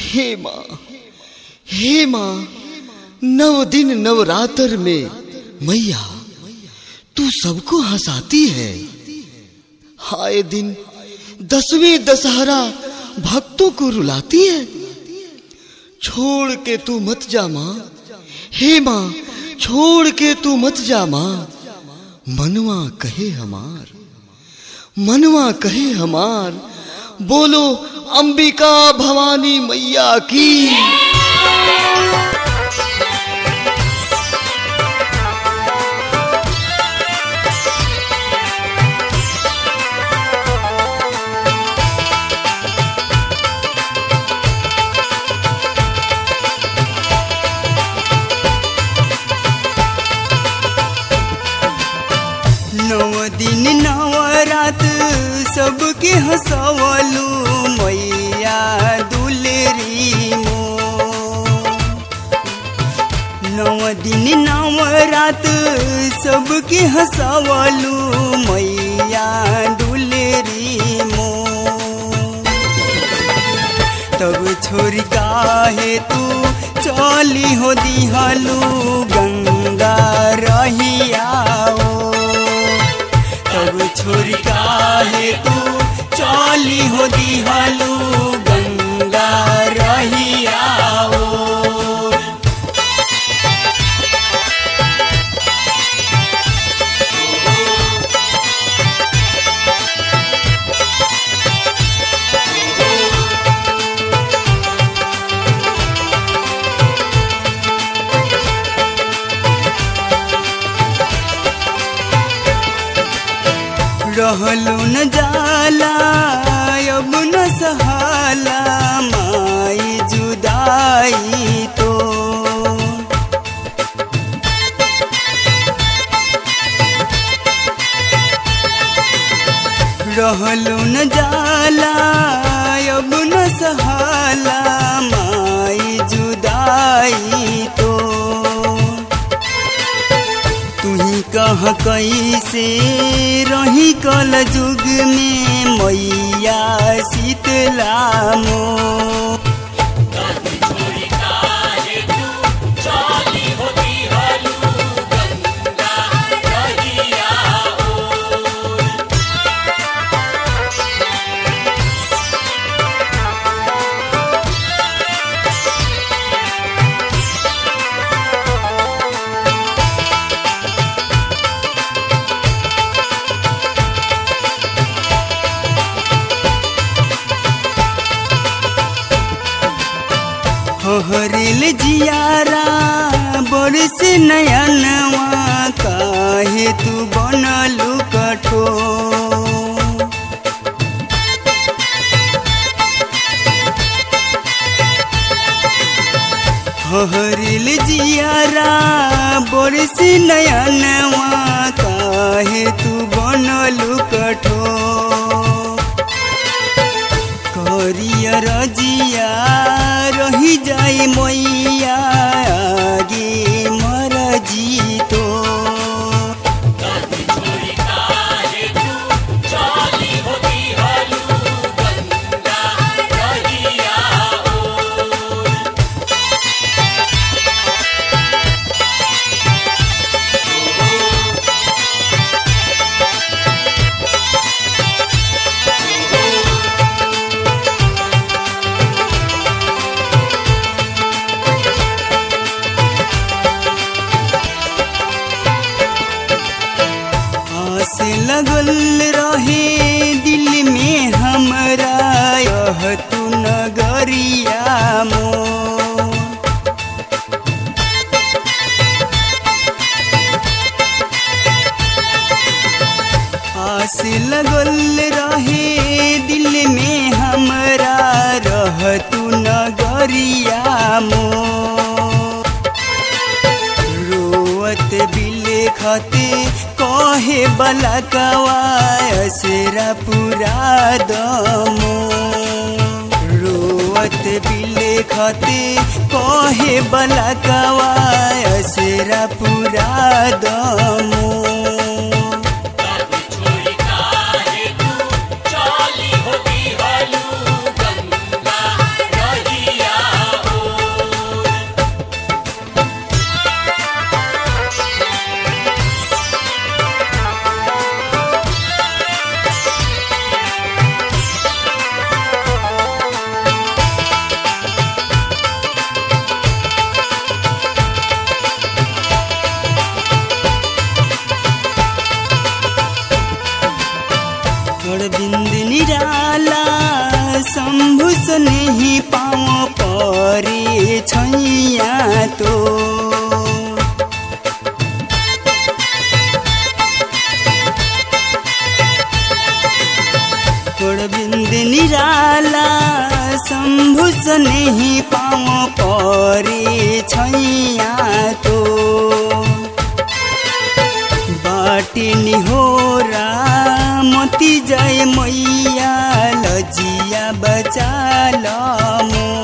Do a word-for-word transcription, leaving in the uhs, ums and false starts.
हे माँ, हे माँ, नव दिन नवरात्र में मैया तू सबको हंसाती है। हाय दिन दसवें दशहरा भक्तों को रुलाती है। छोड़ के तू मत जा माँ, हे माँ, छोड़ के तू मत जा माँ। मनवा कहे हमार, मनवा कहे हमार, बोलो अंबिका भवानी मैया की। नव दिन नवरात सबके हंसवलू मैया दुलरी मो। नव दिन नवरात सबके हंसवलू मैया दुलरी मो। तब छोरी काहे तू चली हो दिहलू गंगा रहियाओ। तब छोरी काहे तू चली हो दिहलू गंगा रहियाओ। रहलू न जाला अब न सहाला माई जुदाई तो। रहलू न जाला अब न सहाला माई जुदाई तो। तुही कह कैसे रही कल जुग में मैया शीतला मो। हरिल जियारा बरस नयनवा काहे तू बनलू कठोर। हरिल जियारा बरस नयनवा काहे तू बनलू कठोर। करिया रजिया रही जाए मैया आगे मर जीतो। लगल रहे दिल में हमरा यह तू नगरिया मो। आस लगल रहे दिल में हमरा रह तू नगरिया मो। रोवत बिलखते कहे बलकवा असरा पूरा दमो। रोवत बिलखते कहे बलकवा असरा पूरा दमो। चली होती हलू गंगा रहिया। नहीं पाऊँ परे छैया तो बिंद निराला शंभुस नहीं पाऊँ परे छैया तो बाटी निहोरा मोती जय मैया लजिया बचा ल